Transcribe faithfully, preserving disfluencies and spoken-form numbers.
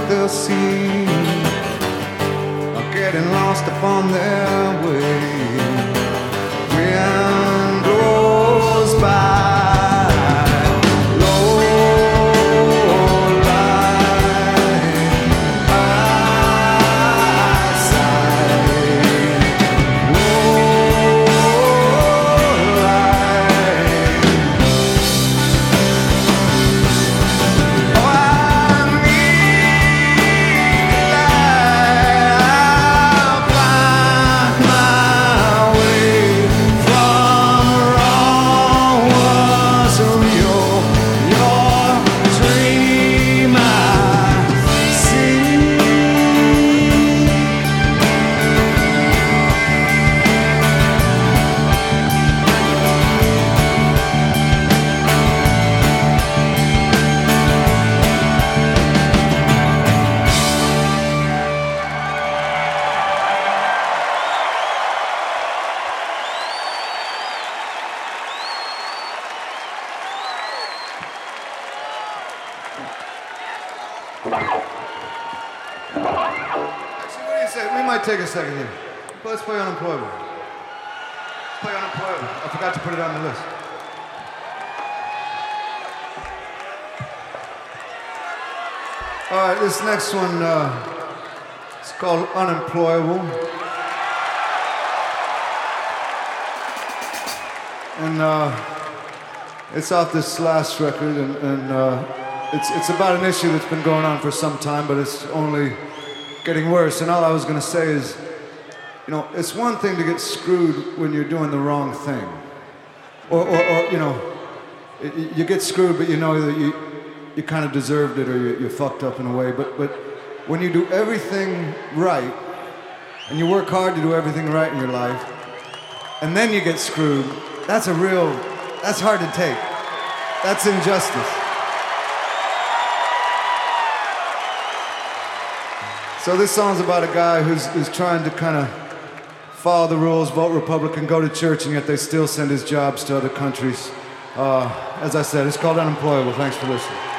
they'll see are getting lost upon their way. Wind blows by. Actually, what do you say? We might take a second here. Let's play Unemployable. Let's play Unemployable. I forgot to put it on the list. All right, this next one, uh, it's called Unemployable. And uh, it's off this last record, and, and uh, It's, it's about an issue that's been going on for some time, but it's only getting worse. And all I was going to say is, you know, it's one thing to get screwed when you're doing the wrong thing. Or, or, or you know, it, you get screwed, but you know that you, you kind of deserved it or you, you're fucked up in a way. But, but when you do everything right, and you work hard to do everything right in your life, and then you get screwed, that's a real, that's hard to take. That's injustice. So this song's about a guy who's, who's trying to kind of follow the rules, vote Republican, go to church, and yet they still send his jobs to other countries. Uh, as I said, it's called Unemployable. Thanks for listening.